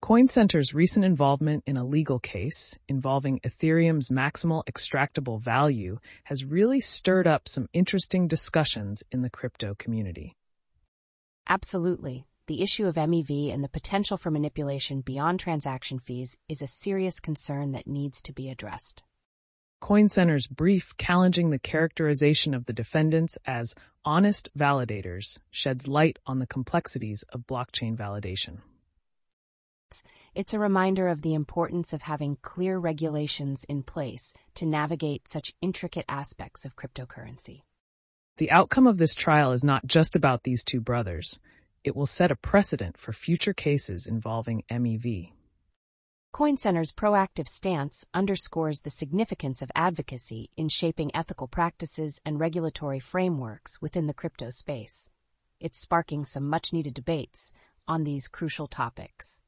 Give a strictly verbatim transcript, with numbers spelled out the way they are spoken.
CoinCenter's recent involvement in a legal case involving Ethereum's maximal extractable value has really stirred up some interesting discussions in the crypto community. Absolutely. The issue of M E V and the potential for manipulation beyond transaction fees is a serious concern that needs to be addressed. CoinCenter's brief challenging the characterization of the defendants as honest validators sheds light on the complexities of blockchain validation. It's a reminder of the importance of having clear regulations in place to navigate such intricate aspects of cryptocurrency. The outcome of this trial is not just about these two brothers. It will set a precedent for future cases involving M E V. CoinCenter's proactive stance underscores the significance of advocacy in shaping ethical practices and regulatory frameworks within the crypto space. It's sparking some much-needed debates on these crucial topics.